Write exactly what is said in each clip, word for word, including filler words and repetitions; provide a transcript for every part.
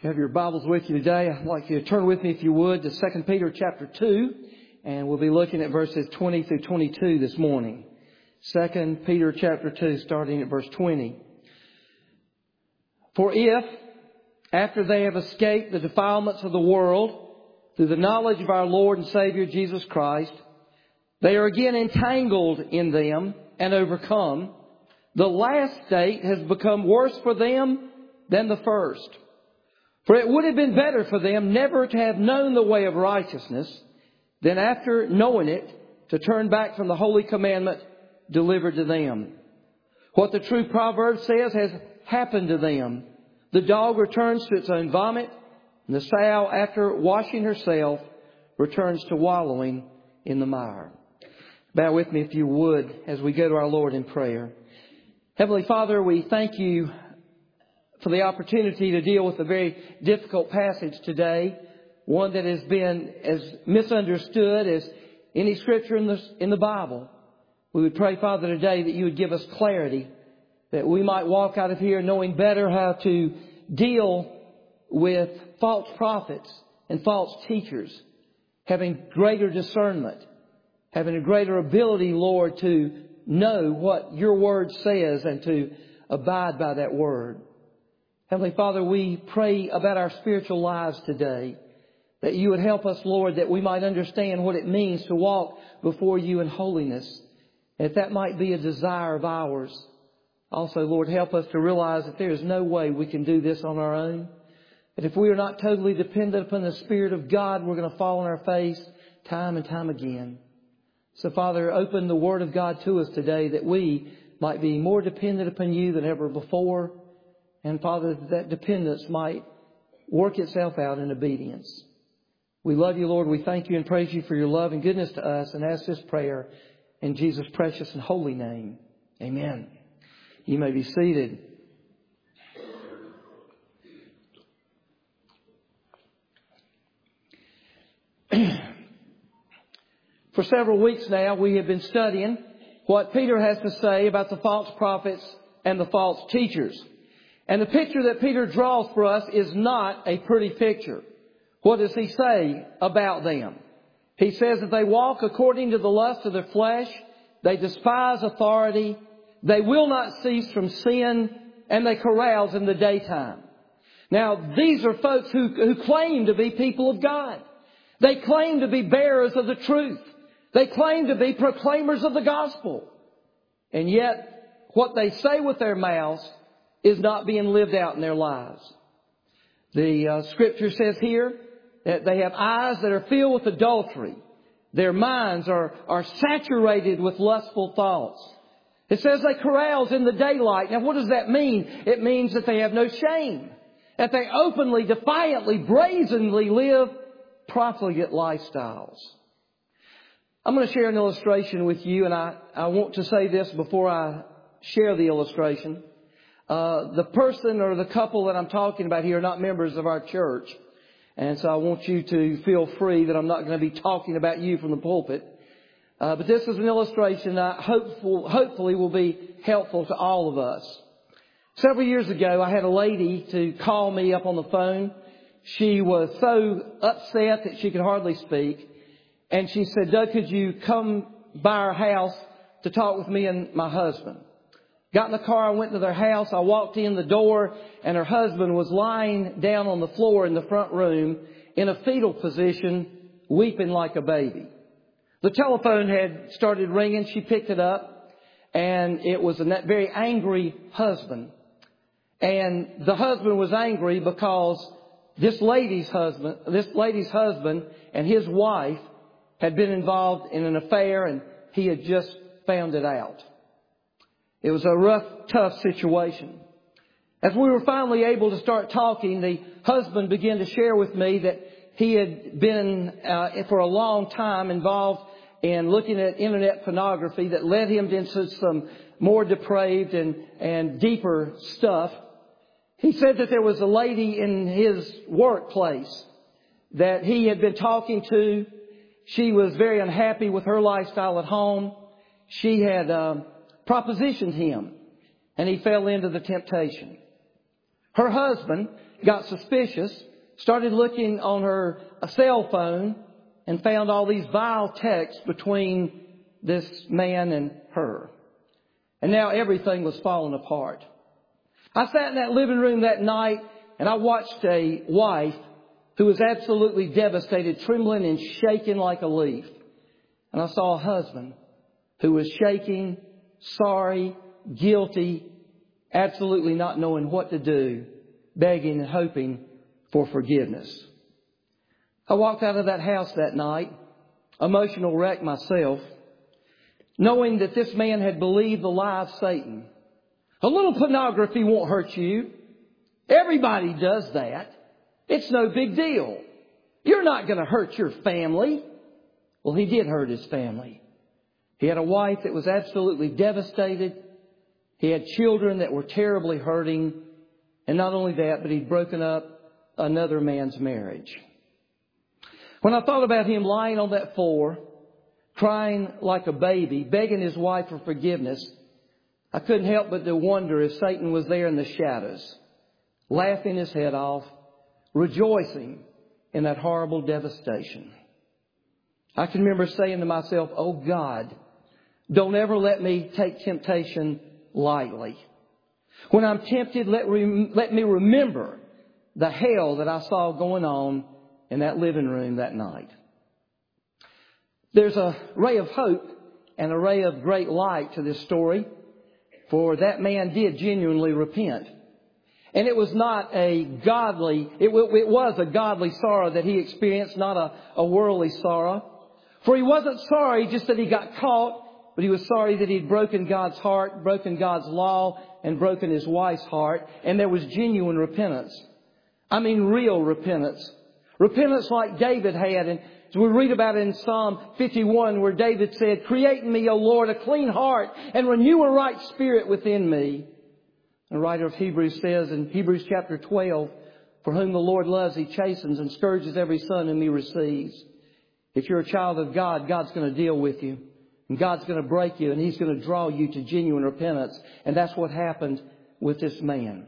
you have your Bibles with you today, I'd like you to turn with me, if you would, to Second Peter chapter two, and we'll be looking at verses twenty through twenty-two this morning. Second Peter chapter two, starting at verse twenty. For if, after they have escaped the defilements of the world, through the knowledge of our Lord and Savior Jesus Christ, they are again entangled in them and overcome, the last state has become worse for them than the first. For it would have been better for them never to have known the way of righteousness than after knowing it to turn back from the holy commandment delivered to them. What the true proverb says has happened to them. The dog returns to its own vomit, and the sow, after washing herself, returns to wallowing in the mire. Bow with me if you would as we go to our Lord in prayer. Heavenly Father, we thank you for the opportunity to deal with a very difficult passage today, one that has been as misunderstood as any scripture in the, in the Bible. We would pray, Father, today that you would give us clarity, that we might walk out of here knowing better how to deal with false prophets and false teachers, having greater discernment, having a greater ability, Lord, to know what your word says and to abide by that word. Heavenly Father, we pray about our spiritual lives today, that you would help us, Lord, that we might understand what it means to walk before you in holiness. And if that might be a desire of ours, also, Lord, help us to realize that there is no way we can do this on our own. That if we are not totally dependent upon the Spirit of God, we're going to fall on our face time and time again. So, Father, open the Word of God to us today that we might be more dependent upon you than ever before. And, Father, that dependence might work itself out in obedience. We love you, Lord. We thank you and praise you for your love and goodness to us, and ask this prayer in Jesus' precious and holy name. Amen. You may be seated. For several weeks now, we have been studying what Peter has to say about the false prophets and the false teachers. And the picture that Peter draws for us is not a pretty picture. What does he say about them? He says that they walk according to the lust of their flesh. They despise authority. They will not cease from sin. And they carouse in the daytime. Now, these are folks who, who claim to be people of God. They claim to be bearers of the truth. They claim to be proclaimers of the gospel. And yet, what they say with their mouths is not being lived out in their lives. The uh, scripture says here that they have eyes that are filled with adultery. Their minds are, are saturated with lustful thoughts. It says they carouse in the daylight. Now, what does that mean? It means that they have no shame. That they openly, defiantly, brazenly live profligate lifestyles. I'm going to share an illustration with you, and I, I want to say this before I share the illustration. Uh, the person or the couple that I'm talking about here are not members of our church. And so I want you to feel free that I'm not going to be talking about you from the pulpit. Uh, but this is an illustration that hopeful, hopefully will be helpful to all of us. Several years ago, I had a lady to call me up on the phone. She was so upset that she could hardly speak. And she said, "Doug, could you come by our house to talk with me and my husband?" Got in the car, I went to their house, I walked in the door, and her husband was lying down on the floor in the front room in a fetal position, weeping like a baby. The telephone had started ringing, she picked it up, and it was a very angry husband. And the husband was angry because this lady's husband, this lady's husband and his wife had been involved in an affair, and he had just found it out. It was a rough, tough situation. As we were finally able to start talking, the husband began to share with me that he had been uh, for a long time involved in looking at internet pornography that led him into some more depraved and, and deeper stuff. He said that there was a lady in his workplace that he had been talking to. She was very unhappy with her lifestyle at home. She had um, propositioned him, and he fell into the temptation. Her husband got suspicious, started looking on her cell phone, and found all these vile texts between this man and her. And now everything was falling apart. I sat in that living room that night and I watched a wife who was absolutely devastated, trembling and shaking like a leaf. And I saw a husband who was shaking, sorry, guilty, absolutely not knowing what to do, begging and hoping for forgiveness. I walked out of that house that night, emotional wreck myself, knowing that this man had believed the lie of Satan. A little pornography won't hurt you. Everybody does that. It's no big deal. You're not going to hurt your family. Well, he did hurt his family. He had a wife that was absolutely devastated. He had children that were terribly hurting. And not only that, but he'd broken up another man's marriage. When I thought about him lying on that floor, crying like a baby, begging his wife for forgiveness, I couldn't help but to wonder if Satan was there in the shadows, laughing his head off, rejoicing in that horrible devastation. I can remember saying to myself, oh God, don't ever let me take temptation lightly. When I'm tempted, let, rem- let me remember the hell that I saw going on in that living room that night. There's a ray of hope and a ray of great light to this story, for that man did genuinely repent. And it was not a godly, it, w- it was a godly sorrow that he experienced, not a, a worldly sorrow. For he wasn't sorry just that he got caught, but he was sorry that he'd broken God's heart, broken God's law, and broken his wife's heart. And there was genuine repentance. I mean real repentance. Repentance like David had. And we read about it in Psalm fifty-one where David said, create in me, O Lord, a clean heart and renew a right spirit within me. The writer of Hebrews says in Hebrews chapter twelve, for whom the Lord loves, he chastens and scourges every son whom he receives. If you're a child of God, God's going to deal with you. And God's going to break you and he's going to draw you to genuine repentance. And that's what happened with this man.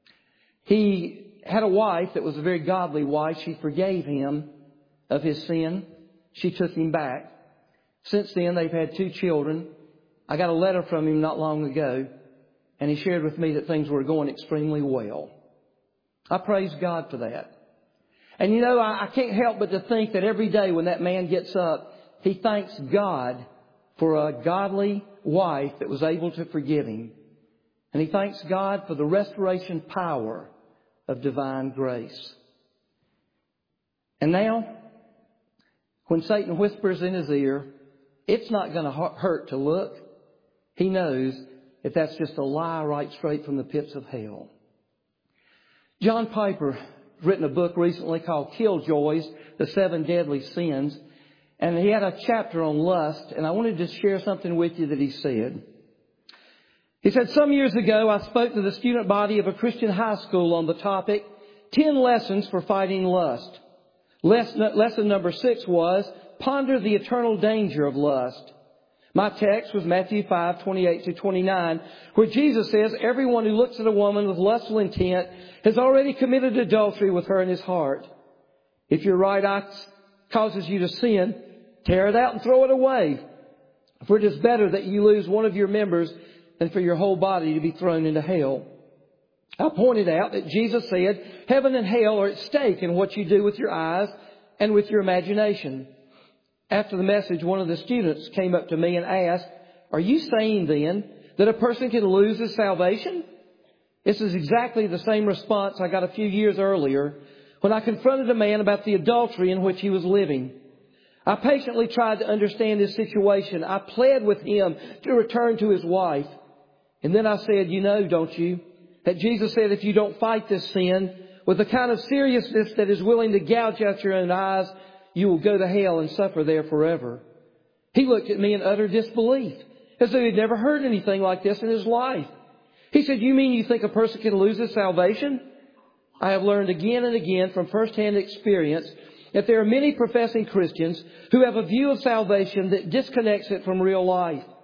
He had a wife that was a very godly wife. She forgave him of his sin. She took him back. Since then, they've had two children. I got a letter from him not long ago, and he shared with me that things were going extremely well. I praise God for that. And you know, I, I can't help but to think that every day when that man gets up, he thanks God for a godly wife that was able to forgive him. And he thanks God for the restoration power of divine grace. And now, when Satan whispers in his ear, it's not going to hurt to look. He knows that that's just a lie right straight from the pits of hell. John Piper written a book recently called Killjoys, The Seven Deadly Sins. And he had a chapter on lust. And I wanted to share something with you that he said. He said, some years ago, I spoke to the student body of a Christian high school on the topic, ten lessons for fighting lust. Lesson number six was, ponder the eternal danger of lust. My text was Matthew five, twenty-eight to twenty-nine, where Jesus says, everyone who looks at a woman with lustful intent has already committed adultery with her in his heart. If your right eye causes you to sin, tear it out and throw it away. For it is better that you lose one of your members than for your whole body to be thrown into hell. I pointed out that Jesus said heaven and hell are at stake in what you do with your eyes and with your imagination. After the message, one of the students came up to me and asked, are you saying then that a person can lose his salvation? This is exactly the same response I got a few years earlier when I confronted a man about the adultery in which he was living. I patiently tried to understand his situation. I pled with him to return to his wife. And then I said, you know, don't you, that Jesus said if you don't fight this sin with the kind of seriousness that is willing to gouge out your own eyes, you will go to hell and suffer there forever. He looked at me in utter disbelief, as though he'd never heard anything like this in his life. He said, you mean you think a person can lose his salvation? I have learned again and again from firsthand experience that there are many professing Christians who have a view of salvation that disconnects it from real life.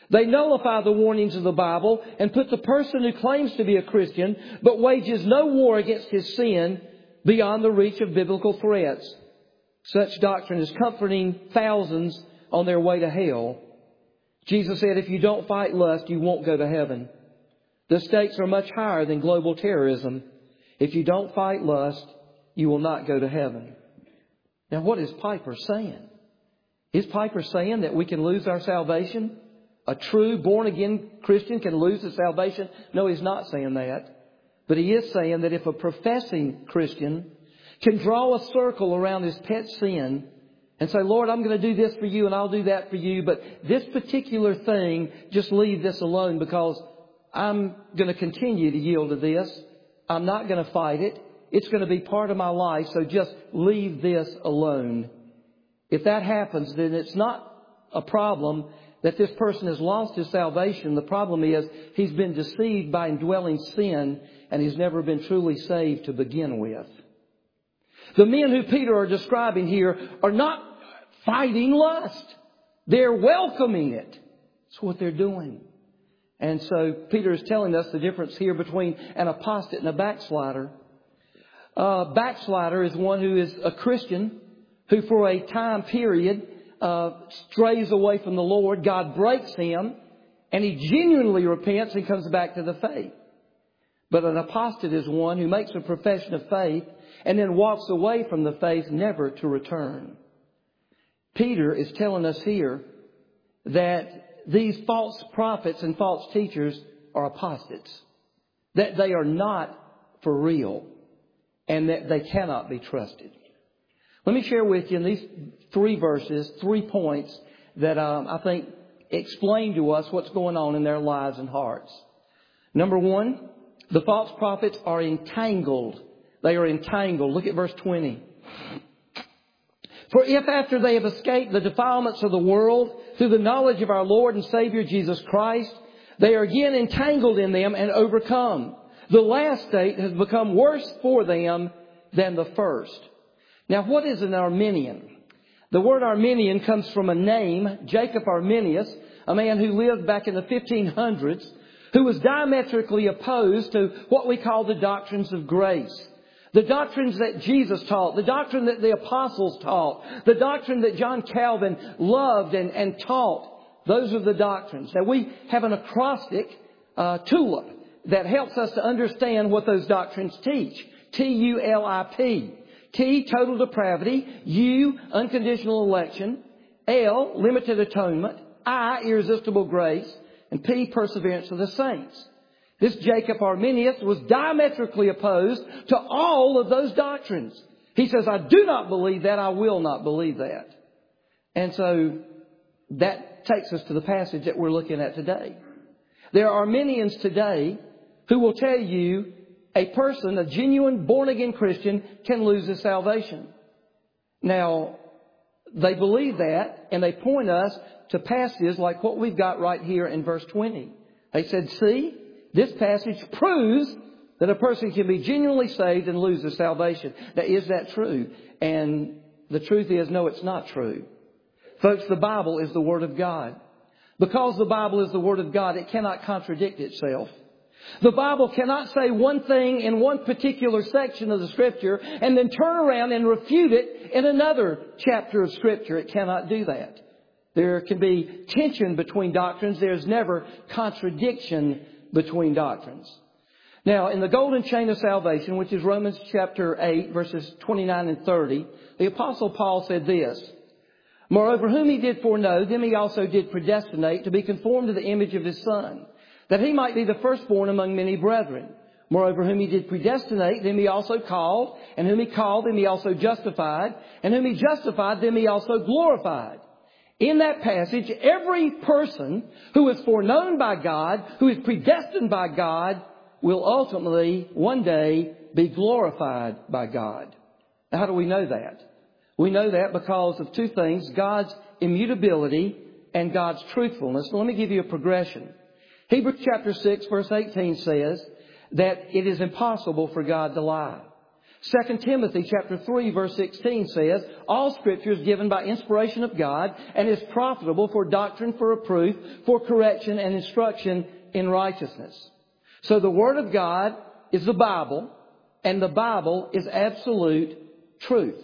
They nullify the warnings of the Bible and put the person who claims to be a Christian but wages no war against his sin beyond the reach of biblical threats. Such doctrine is comforting thousands on their way to hell. Jesus said, if you don't fight lust, you won't go to heaven. The stakes are much higher than global terrorism. If you don't fight lust, you will not go to heaven. Now, what is Piper saying? Is Piper saying that we can lose our salvation? A true born-again Christian can lose his salvation? No, he's not saying that. But he is saying that if a professing Christian can draw a circle around his pet sin and say, Lord, I'm going to do this for you and I'll do that for you, but this particular thing, just leave this alone because I'm going to continue to yield to this. I'm not going to fight it. It's going to be part of my life, so just leave this alone. If that happens, then it's not a problem that this person has lost his salvation. The problem is he's been deceived by indwelling sin and he's never been truly saved to begin with. The men who Peter are describing here are not fighting lust. They're welcoming it. That's what they're doing. And so Peter is telling us the difference here between an apostate and a backslider. A backslider is one who is a Christian who for a time period uh, strays away from the Lord. God breaks him and he genuinely repents and comes back to the faith. But an apostate is one who makes a profession of faith and then walks away from the faith never to return. Peter is telling us here that these false prophets and false teachers are apostates. That they are not for real. And that they cannot be trusted. Let me share with you in these three verses, three points that um, I think explain to us what's going on in their lives and hearts. Number one, the false prophets are entangled. They are entangled. Look at verse twenty. For if after they have escaped the defilements of the world through the knowledge of our Lord and Savior Jesus Christ, they are again entangled in them and overcome. The last state has become worse for them than the first. Now, what is an Arminian? The word Arminian comes from a name, Jacob Arminius, a man who lived back in the fifteen hundreds, who was diametrically opposed to what we call the doctrines of grace. The doctrines that Jesus taught, the doctrine that the apostles taught, the doctrine that John Calvin loved and, and taught. Those are the doctrines. Now, we have an acrostic, uh, tulip, that helps us to understand what those doctrines teach. T U L I P. T, total depravity. U, unconditional election. L, limited atonement. I, irresistible grace. And P, perseverance of the saints. This Jacob Arminius was diametrically opposed to all of those doctrines. He says, I do not believe that. I will not believe that. And so that takes us to the passage that we're looking at today. There are Arminians today who will tell you a person, a genuine born-again Christian, can lose his salvation. Now, they believe that, and they point us to passages like what we've got right here in verse twenty. They said, see, this passage proves that a person can be genuinely saved and lose his salvation. Now, is that true? And the truth is, no, it's not true. Folks, the Bible is the Word of God. Because the Bible is the Word of God, it cannot contradict itself. The Bible cannot say one thing in one particular section of the Scripture and then turn around and refute it in another chapter of Scripture. It cannot do that. There can be tension between doctrines. There's never contradiction between doctrines. Now, in the golden chain of salvation, which is Romans chapter eight, verses twenty-nine and thirty, the Apostle Paul said this, moreover, whom he did foreknow, them he also did predestinate to be conformed to the image of his Son, that he might be the firstborn among many brethren. Moreover, whom he did predestinate, them he also called, and whom he called, them he also justified, and whom he justified, them he also glorified. In that passage, every person who is foreknown by God, who is predestined by God, will ultimately one day be glorified by God. Now, how do we know that? We know that because of two things, God's immutability and God's truthfulness. So let me give you a progression. Hebrews chapter six, verse eighteen says that it is impossible for God to lie. Second Timothy chapter three verse sixteen says, all Scripture is given by inspiration of God and is profitable for doctrine, for reproof, for correction and instruction in righteousness. So the Word of God is the Bible, and the Bible is absolute truth.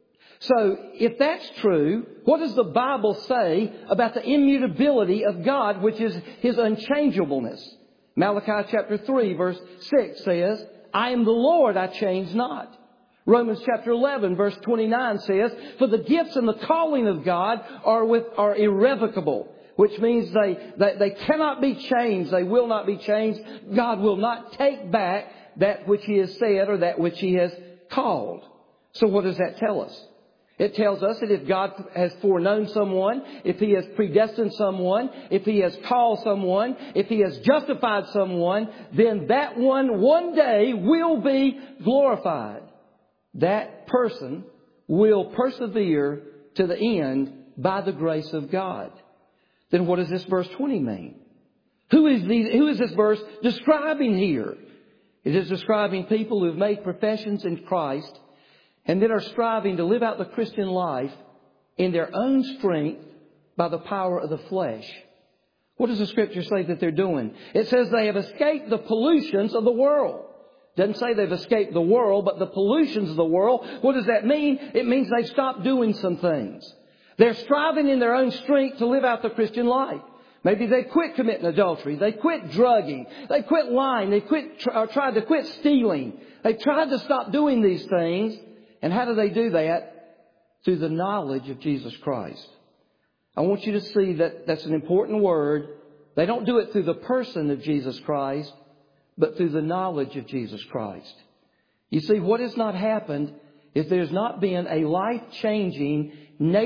So if that's true, what does the Bible say about the immutability of God, which is His unchangeableness? Malachi chapter three verse six says, I am the Lord, I change not. Romans chapter eleven verse twenty-nine says, for the gifts and the calling of God are with, are irrevocable, which means they, they, they cannot be changed. They will not be changed. God will not take back that which He has said or that which He has called. So what does that tell us? It tells us that if God has foreknown someone, if He has predestined someone, if He has called someone, if He has justified someone, then that one one day will be glorified. That person will persevere to the end by the grace of God. Then what does this verse twenty mean? Who is, the, who is this verse describing here? It is describing people who have made professions in Christ and then are striving to live out the Christian life in their own strength by the power of the flesh. What does the Scripture say that they're doing? It says they have escaped the pollutions of the world. It doesn't say they've escaped the world, but the pollutions of the world. What does that mean? It means they've stopped doing some things. They're striving in their own strength to live out the Christian life. Maybe they quit committing adultery. They quit drugging. They quit lying. They quit, or tried to quit stealing. They tried to stop doing these things. And how do they do that? Through the knowledge of Jesus Christ. I want you to see that that's an important word. They don't do it through the person of Jesus Christ, but through the knowledge of Jesus Christ. You see, what has not happened is there's not been a life-changing,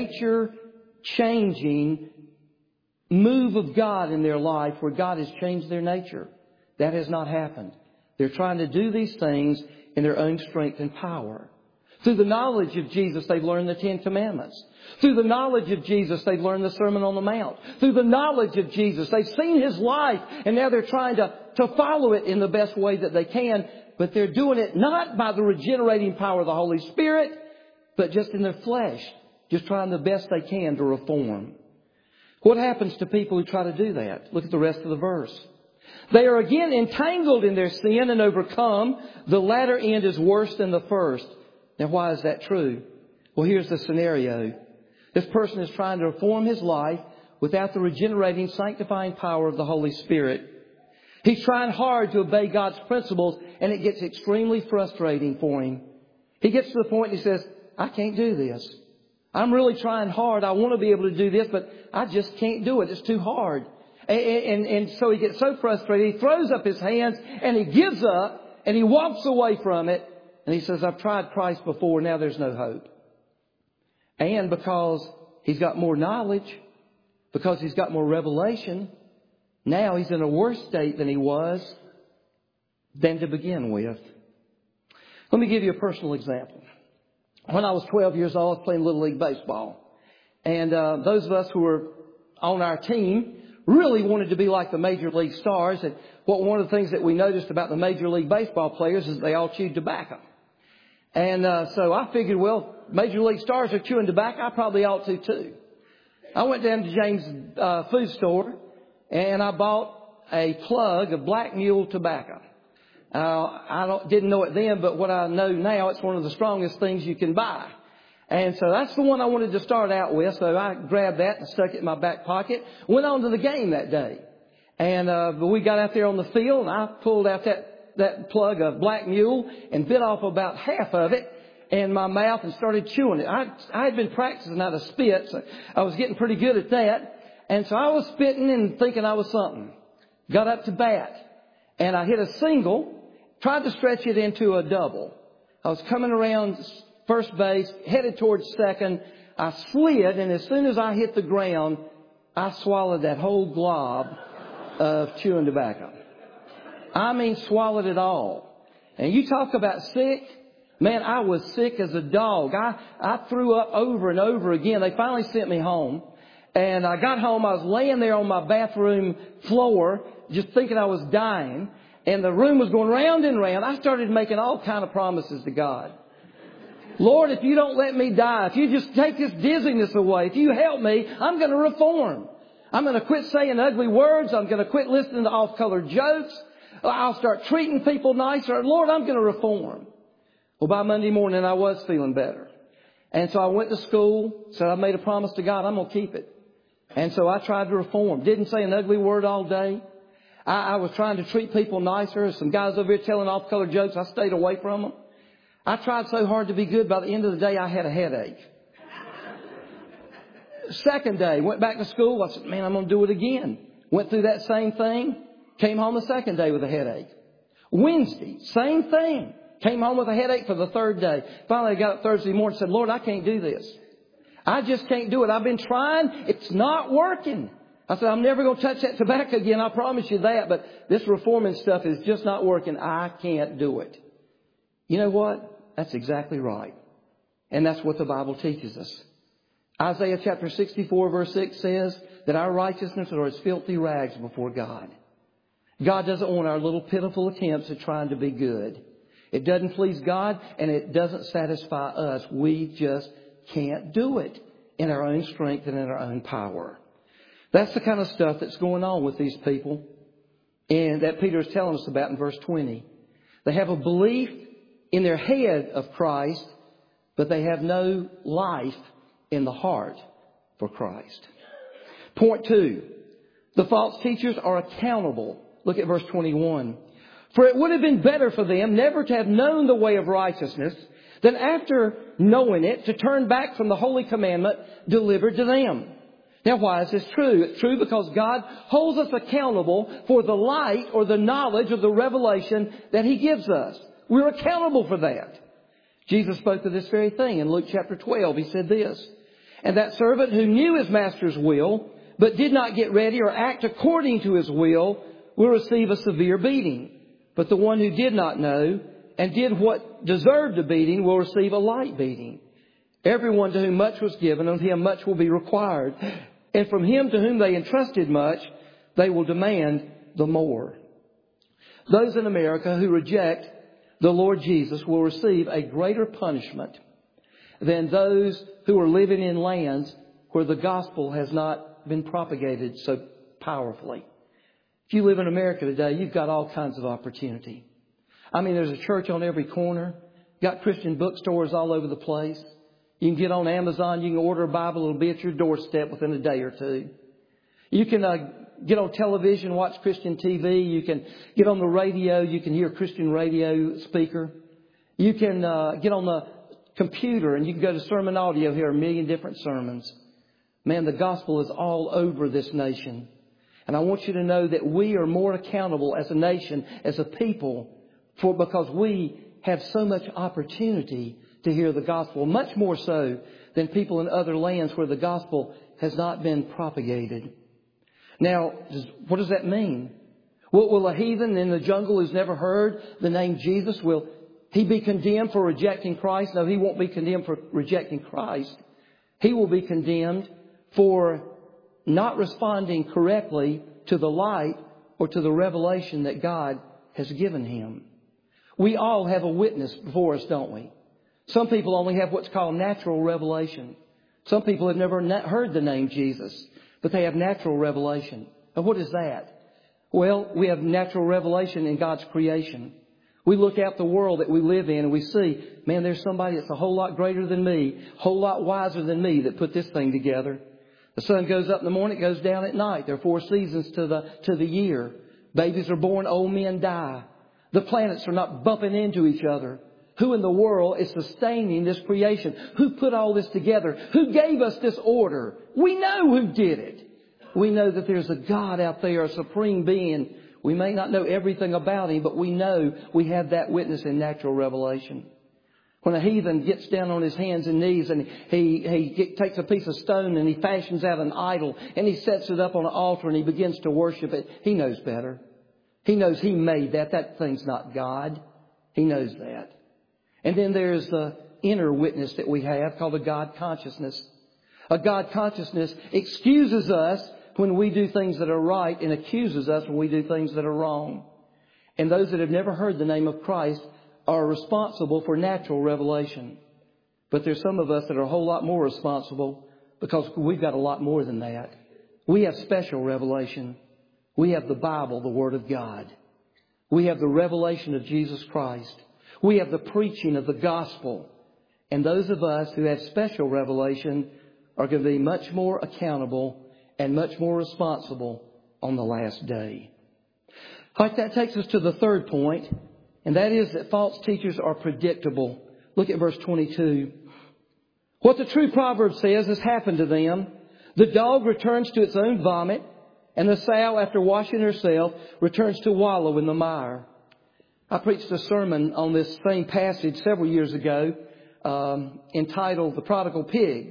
nature-changing move of God in their life where God has changed their nature. That has not happened. They're trying to do these things in their own strength and power. Through the knowledge of Jesus, they've learned the Ten Commandments. Through the knowledge of Jesus, they've learned the Sermon on the Mount. Through the knowledge of Jesus, they've seen His life, and now they're trying to, to follow it in the best way that they can. But they're doing it not by the regenerating power of the Holy Spirit, but just in their flesh, just trying the best they can to reform. What happens to people who try to do that? Look at the rest of the verse. They are again entangled in their sin and overcome. The latter end is worse than the first. Now, why is that true? Well, here's the scenario. This person is trying to reform his life without the regenerating, sanctifying power of the Holy Spirit. He's trying hard to obey God's principles, and it gets extremely frustrating for him. He gets to the point he says, I can't do this. I'm really trying hard. I want to be able to do this, but I just can't do it. It's too hard. And, and, and so he gets so frustrated, he throws up his hands, and he gives up, and he walks away from it. And he says, I've tried Christ before, now there's no hope. And because he's got more knowledge, because he's got more revelation, now he's in a worse state than he was than to begin with. Let me give you a personal example. When I was twelve years old, I was playing Little League Baseball. And uh, those of us who were on our team really wanted to be like the Major League stars. And what one of the things that we noticed about the Major League Baseball players is they all chewed tobacco. And uh, so I figured, well, Major League stars are chewing tobacco. I probably ought to too. I went down to James' uh, food store and I bought a plug of Black Mule tobacco. Uh, I don't, didn't know it then, but what I know now, it's one of the strongest things you can buy. And so that's the one I wanted to start out with. So I grabbed that and stuck it in my back pocket. Went on to the game that day. And uh, but we got out there on the field and I pulled out that that plug of Black Mule and bit off about half of it in my mouth and started chewing it. I, I had been practicing how to spit, so I was getting pretty good at that. And so I was spitting and thinking I was something. Got up to bat and I hit a single, tried to stretch it into a double. I was coming around first base, headed towards second. I slid, and as soon as I hit the ground, I swallowed that whole glob of chewing tobacco. I mean, swallowed it all. And you talk about sick. Man, I was sick as a dog. I, I threw up over and over again. They finally sent me home. And I got home. I was laying there on my bathroom floor just thinking I was dying. and the room was going round and round, I started making all kind of promises to God. Lord, if you don't let me die, if you just take this dizziness away, if you help me, I'm going to reform. I'm going to quit saying ugly words. I'm going to quit listening to off-colored jokes. I'll start treating people nicer. Lord, I'm going to reform. Well, by Monday morning, I was feeling better. And so I went to school, said I made a promise to God, I'm going to keep it. And so I tried to reform. Didn't say an ugly word all day. I, I was trying to treat people nicer. Some guys over here telling off-colored jokes, I stayed away from them. I tried so hard to be good, by the end of the day, I had a headache. Second day, went back to school. I said, man, I'm going to do it again. Went through that same thing. Came home the second day with a headache. Wednesday, same thing. Came home with a headache for the third day. Finally, I got up Thursday morning and said, Lord, I can't do this. I just can't do it. I've been trying. It's not working. I said, I'm never going to touch that tobacco again. I promise you that. But this reforming stuff is just not working. I can't do it. You know what? That's exactly right. And that's what the Bible teaches us. Isaiah chapter sixty-four verse six says that our righteousness are as filthy rags before God. God doesn't want our little pitiful attempts at trying to be good. It doesn't please God and it doesn't satisfy us. We just can't do it in our own strength and in our own power. That's the kind of stuff that's going on with these people and that Peter is telling us about in verse twenty. They have a belief in their head of Christ, but they have no life in the heart for Christ. Point two, the false teachers are accountable. Look at verse twenty-one. For it would have been better for them never to have known the way of righteousness than after knowing it to turn back from the holy commandment delivered to them. Now, why is this true? It's true because God holds us accountable for the light or the knowledge of the revelation that He gives us. We're accountable for that. Jesus spoke of this very thing in Luke chapter twelve. He said this, and that servant who knew his master's will, but did not get ready or act according to his will, will receive a severe beating. But the one who did not know and did what deserved a beating will receive a light beating. Everyone to whom much was given, of him much will be required. And from him to whom they entrusted much, they will demand the more. Those in America who reject the Lord Jesus will receive a greater punishment than those who are living in lands where the gospel has not been propagated so powerfully. If you live in America today, you've got all kinds of opportunity. I mean, there's a church on every corner. You've got Christian bookstores all over the place. You can get on Amazon. You can order a Bible. It'll be at your doorstep within a day or two. You can uh, get on television, watch Christian T V. You can get on the radio. You can hear a Christian radio speaker. You can uh, get on the computer and you can go to Sermon Audio, hear a million different sermons. Man, the gospel is all over this nation. And I want you to know that we are more accountable as a nation, as a people, for because we have so much opportunity to hear the gospel, much more so than people in other lands where the gospel has not been propagated. Now, what does that mean? Will, will a heathen in the jungle who's never heard the name Jesus, will he be condemned for rejecting Christ? No, he won't be condemned for rejecting Christ. He will be condemned for not responding correctly to the light or to the revelation that God has given him. We all have a witness before us, don't we? Some people only have what's called natural revelation. Some people have never heard the name Jesus, but they have natural revelation. And what is that? Well, we have natural revelation in God's creation. We look out the world that we live in and we see, man, there's somebody that's a whole lot greater than me, a whole lot wiser than me that put this thing together. The sun goes up in the morning, it goes down at night. There are four seasons to the, to the year. Babies are born, old men die. The planets are not bumping into each other. Who in the world is sustaining this creation? Who put all this together? Who gave us this order? We know who did it. We know that there's a God out there, a supreme being. We may not know everything about him, but we know we have that witness in natural revelation. When a heathen gets down on his hands and knees and he, he get, takes a piece of stone and he fashions out an idol and he sets it up on an altar and he begins to worship it, he knows better. He knows he made that. That thing's not God. He knows that. And then there's the inner witness that we have called a God consciousness. A God consciousness excuses us when we do things that are right and accuses us when we do things that are wrong. And those that have never heard the name of Christ are responsible for natural revelation. But there's some of us that are a whole lot more responsible because we've got a lot more than that. We have special revelation. We have the Bible, the Word of God. We have the revelation of Jesus Christ. We have the preaching of the gospel. And those of us who have special revelation are going to be much more accountable and much more responsible on the last day. All right, that takes us to the third point, and that is that false teachers are predictable. Look at verse twenty-two. What the true proverb says has happened to them. The dog returns to its own vomit, and the sow, after washing herself, returns to wallow in the mire. I preached a sermon on this same passage several years ago, um, entitled The Prodigal Pig.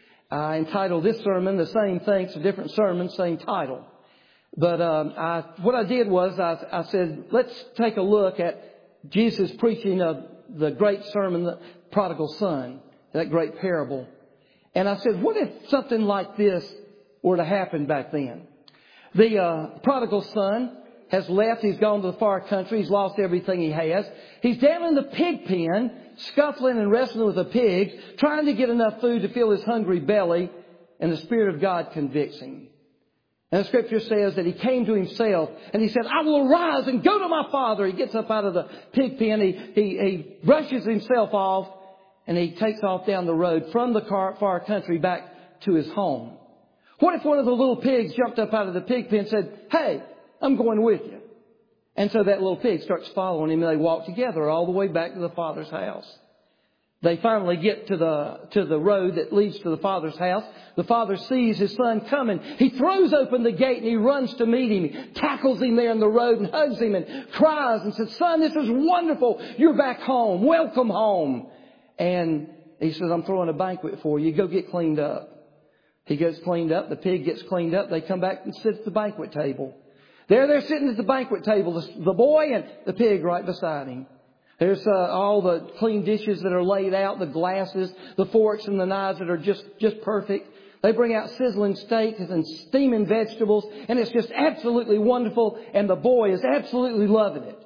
I entitled this sermon the same thing. It's a different sermon, same title. But um, I, what I did was I, I said, let's take a look at Jesus' preaching of the great sermon, the prodigal son, that great parable. And I said, what if something like this were to happen back then? The uh, prodigal son has left. He's gone to the far country. He's lost everything he has. He's down in the pig pen, scuffling and wrestling with the pigs, trying to get enough food to fill his hungry belly. And the Spirit of God convicts him. And the Scripture says that he came to himself and he said, I will arise and go to my father. He gets up out of the pig pen. He, he, he brushes himself off and he takes off down the road from the car, far country back to his home. What if one of the little pigs jumped up out of the pig pen and said, hey, I'm going with you. And so that little pig starts following him and they walk together all the way back to the father's house. They finally get to the to the road that leads to the father's house. The father sees his son coming. He throws open the gate and he runs to meet him. He tackles him there in the road and hugs him and cries and says, son, this is wonderful. You're back home. Welcome home. And he says, I'm throwing a banquet for you. Go get cleaned up. He gets cleaned up. The pig gets cleaned up. They come back and sit at the banquet table. There they're sitting at the banquet table, the, the boy and the pig right beside him. There's uh, all the clean dishes that are laid out, the glasses, the forks and the knives that are just, just perfect. They bring out sizzling steaks and steaming vegetables, and it's just absolutely wonderful, and the boy is absolutely loving it.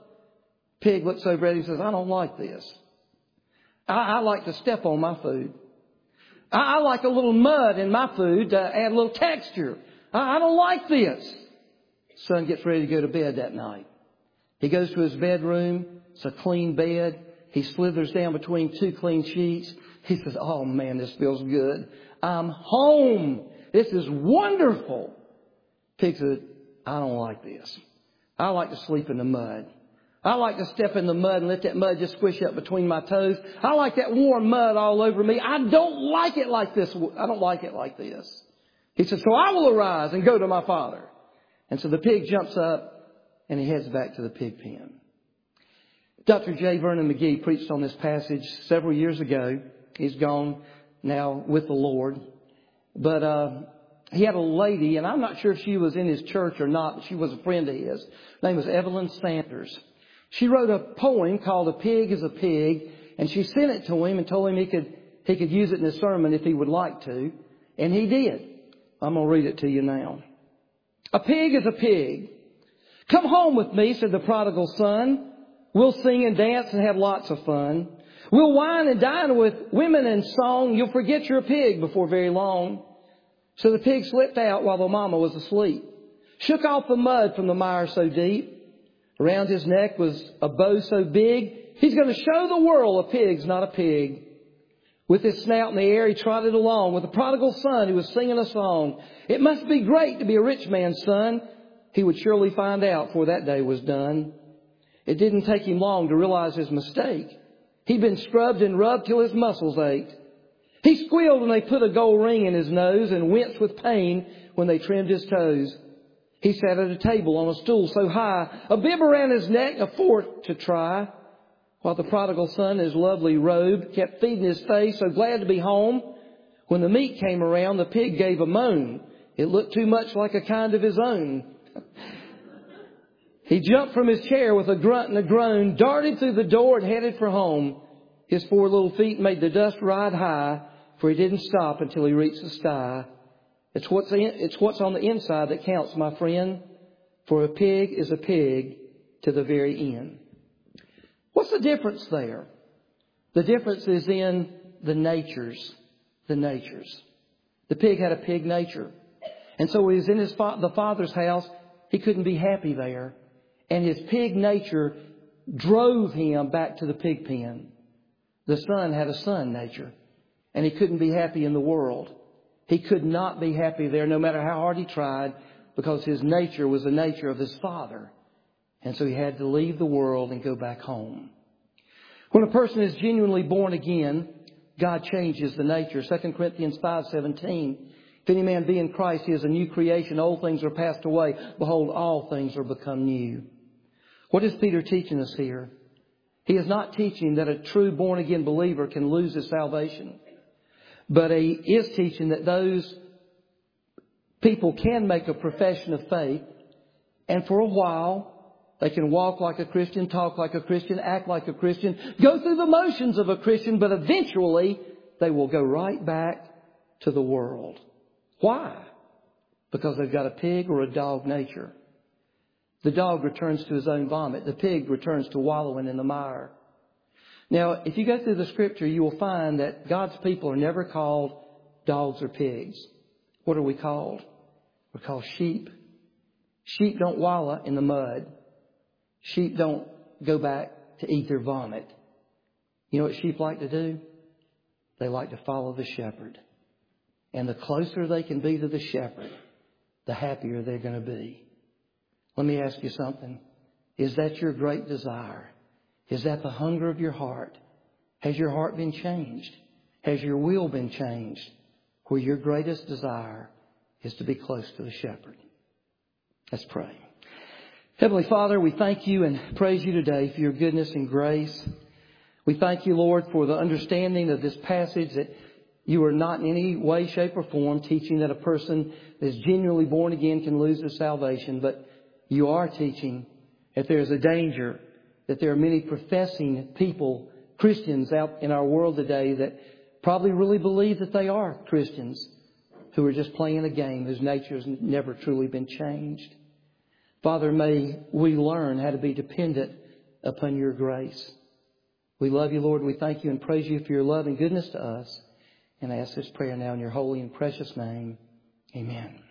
Pig looks over at him and says, I don't like this. I, I like to step on my food. I, I like a little mud in my food to add a little texture. I, I don't like this. Son gets ready to go to bed that night. He goes to his bedroom. It's a clean bed. He slithers down between two clean sheets. He says, oh man, this feels good. I'm home. This is wonderful. Pig said, I don't like this. I like to sleep in the mud. I like to step in the mud and let that mud just squish up between my toes. I like that warm mud all over me. I don't like it like this. I don't like it like this. He said, so I will arise and go to my father. And so the pig jumps up and he heads back to the pig pen. Doctor J. Vernon McGee preached on this passage several years ago. He's gone now with the Lord. But uh, he had a lady, and I'm not sure if she was in his church or not, but she was a friend of his. Her name was Evelyn Sanders. She wrote a poem called A Pig is a Pig, and she sent it to him and told him he could, he could use it in his sermon if he would like to. And he did. I'm going to read it to you now. A pig is a pig. Come home with me, said the prodigal son. We'll sing and dance and have lots of fun. We'll wine and dine with women and song. You'll forget you're a pig before very long. So the pig slipped out while the mama was asleep. Shook off the mud from the mire so deep. Around his neck was a bow so big. He's going to show the world a pig's not a pig. With his snout in the air, he trotted along with the prodigal son who was singing a song. It must be great to be a rich man's son. He would surely find out before that day was done. It didn't take him long to realize his mistake. He'd been scrubbed and rubbed till his muscles ached. He squealed when they put a gold ring in his nose and winced with pain when they trimmed his toes. He sat at a table on a stool so high, a bib around his neck, a fork to try. While the prodigal son in his lovely robe kept feeding his face, so glad to be home. When the meat came around, the pig gave a moan. It looked too much like a kind of his own. He jumped from his chair with a grunt and a groan, darted through the door and headed for home. His four little feet made the dust ride high, for he didn't stop until he reached the sty. It's what's, in, it's what's on the inside that counts, my friend. For a pig is a pig, to the very end. What's the difference there? The difference is in the natures. The natures. The pig had a pig nature. And so when he was in his fa- the father's house, he couldn't be happy there. And his pig nature drove him back to the pig pen. The son had a son nature. And he couldn't be happy in the world. He could not be happy there no matter how hard he tried, because his nature was the nature of his father. And so he had to leave the world and go back home. When a person is genuinely born again, God changes the nature. Second Corinthians five seventeen. If any man be in Christ, he is a new creation. Old things are passed away. Behold, all things are become new. What is Peter teaching us here? He is not teaching that a true born-again believer can lose his salvation. But he is teaching that those people can make a profession of faith, and for a while they can walk like a Christian, talk like a Christian, act like a Christian, go through the motions of a Christian, but eventually they will go right back to the world. Why? Because they've got a pig or a dog nature. The dog returns to his own vomit. The pig returns to wallowing in the mire. Now, if you go through the Scripture, you will find that God's people are never called dogs or pigs. What are we called? We're called sheep. Sheep don't wallow in the mud. Sheep don't go back to eat their vomit. You know what sheep like to do? They like to follow the shepherd. And the closer they can be to the shepherd, the happier they're going to be. Let me ask you something. Is that your great desire? Is that the hunger of your heart? Has your heart been changed? Has your will been changed? Where your greatest desire is to be close to the shepherd. Let's pray. Heavenly Father, we thank you and praise you today for your goodness and grace. We thank you, Lord, for the understanding of this passage, that you are not in any way, shape, or form teaching that a person that is genuinely born again can lose their salvation, but you are teaching that there is a danger, that there are many professing people, Christians out in our world today that probably really believe that they are Christians, who are just playing a game whose nature has never truly been changed. Father, may we learn how to be dependent upon your grace. We love you, Lord. We thank you and praise you for your love and goodness to us. And I ask this prayer now in your holy and precious name. Amen.